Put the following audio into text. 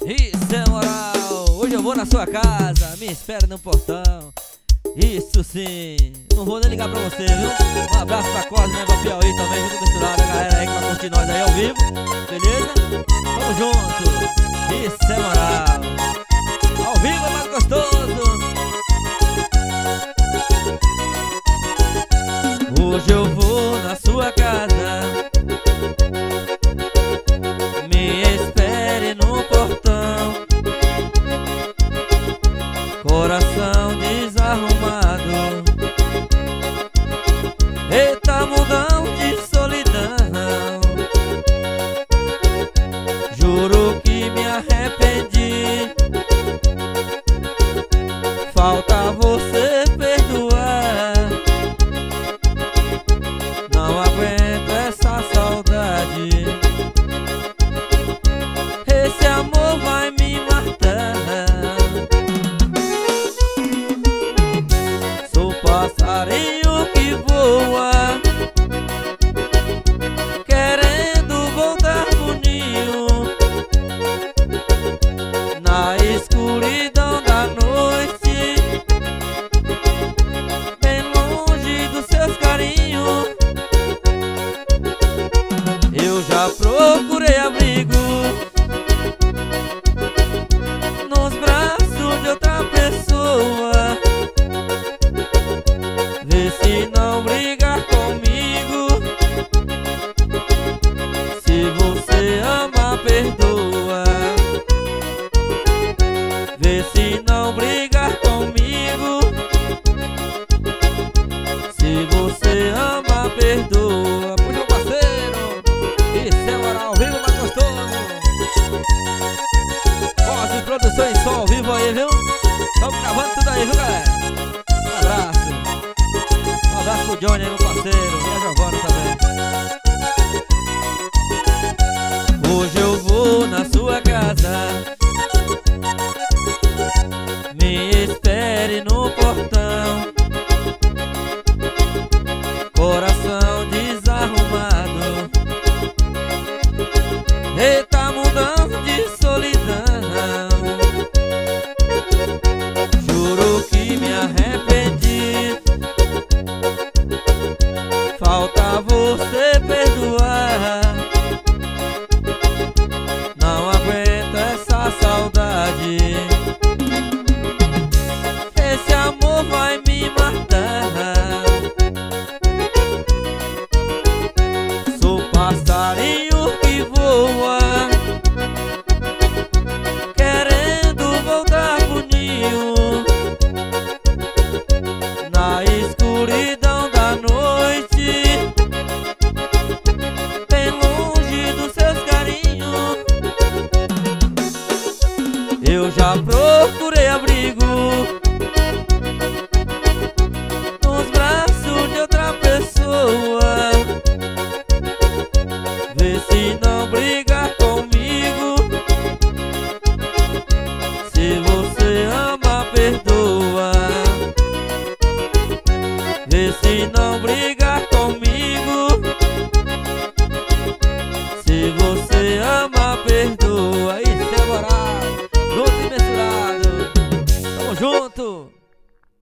Isso é moral. Hoje eu vou na sua casa, me espera no portão. Isso sim. Não vou nem ligar pra você, viu? Um abraço pra Cosme, né? Pra Piauí também, junto misturado. A galera aí que vai curtir nós aí ao vivo. Beleza? Tamo junto. Isso é moral. Ao vivo é mais gostoso. Hoje eu vou na sua casa, me espere no portão. Coração desarrumado, eita mundão de solidão. Juro que me arrependi, falta você perdoar. Não aguento essa saudade, esse amor vai me matar. Sou passarinho que voa, querendo voltar pro ninho. Na escuridão da noite, bem longe dos seus carinhos. Eu já procurei abrigo nos braços de outra pessoa. Vê se não brigar comigo, se você ama, perdoa. Vê se não brigar comigo, se você ama, perdoa. Puxa, meu parceiro, isso é moral, ao vivo mais gostoso. Voz de produção em som ao vivo aí, viu? Estamos gravando tudo aí, viu, galera? Um abraço. Um abraço pro Johnny aí, meu parceiro. E a Giovana também. Hoje eu vou na sua casa, me espere no portão. Coração desarrumado, eita mundão de solidão. Juro que me arrependi, falta você perdoar. Não aguento essa saudade, esse amor vai me matar. Sou passarinho que voa, querendo voltar pro ninho. Na escuridão da noite, bem longe dos seus carinhos. Eu já procurei abrigo nos braços de outra pessoa. Vê se não brigar comigo, se você ama, perdoa. Vê se não brigar